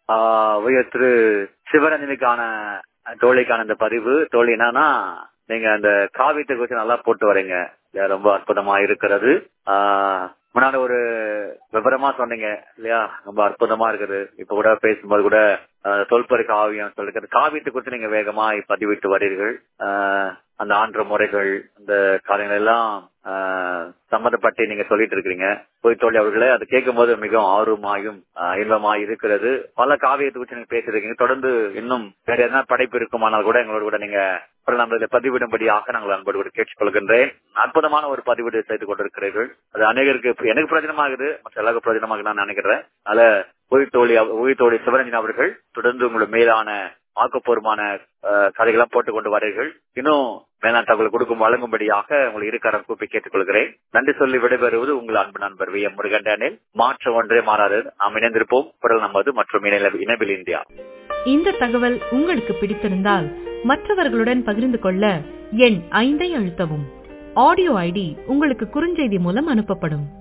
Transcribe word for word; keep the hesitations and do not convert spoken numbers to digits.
உயர் திரு சிவரஞ்சனுக்கான தோழிக்கான இந்த பதிவு. தோழி என்னன்னா, நீங்க அந்த காவியத்தை குறித்து நல்லா போட்டு வரீங்க, ரொம்ப அற்புதமா இருக்கிறது. ஆஹ் முன்னாடி ஒரு விவரமா சொன்னீங்க இல்லையா, ரொம்ப அற்புதமா இருக்குது. இப்ப கூட பேசும்போது கூட தொல்பொருள் காவியம் சொல்லிருக்கிறது, காவியத்தை குறித்து நீங்க வேகமாய் பதிவிட்டு வருகிறீர்கள். ஆஹ் அந்த ஆன்ற முறைகள், அந்த காரியங்கள் எல்லாம் சம்பந்தப்பட்டு நீங்க சொல்லிட்டு இருக்கிறீங்க. போய் தோழி அவர்களே, அது கேட்கும் போது மிகவும் ஆர்வமாயும் இன்பமாய் இருக்கிறது. பல காவியத்தை குறித்து நீங்க பேசிருக்கீங்க. தொடர்ந்து இன்னும் வேற எதனா படைப்பு இருக்குமானால் கூட எங்களோட கூட நீங்க நம்ம பதிவிடும்படியாக நாங்கள் அன்போடு கூட கேட்டுக்கொள்கின்றேன். அற்புதமான ஒரு பதிவீடு செய்து கொண்டிருக்கிறீர்கள். அது அநேகருக்கு, எனக்கு பிரயோஜனமாகுது, மற்ற எல்லாருக்கும் பிரயோஜனமாக நான் நினைக்கிறேன். அதனால உயிர் தோழி உயிர் தோழி சிவரஞ்சன் அவர்கள் தொடர்ந்து உங்களுடைய மேலான ஆக்கப்பூர்வமான கதைகளாம் போட்டுக் கொண்டு வரீர்கள். இன்னும் மேலான தகவல் கொடுக்கும் வழங்கும்படியாக உங்களை இருக்காரம் கூப்பி கேட்டுக்கொள்கிறேன். நன்றி சொல்லி விடைபெறுவது உங்கள் அன்பு நண்பர் வி எம் முருகன். மாற்றம் ஒன்றே மாறாது, நாம் இணைந்திருப்போம். குரல் நமது மற்றும் இணைவில் இந்தியா. இந்த தகவல் உங்களுக்கு பிடித்திருந்தால் மற்றவர்களுடன் பகிர்ந்து கொள்ள எண் ஐந்தை அழுத்தவும். ஆடியோ ஐடி உங்களுக்கு குறுஞ்செய்தி மூலம் அனுப்பப்படும்.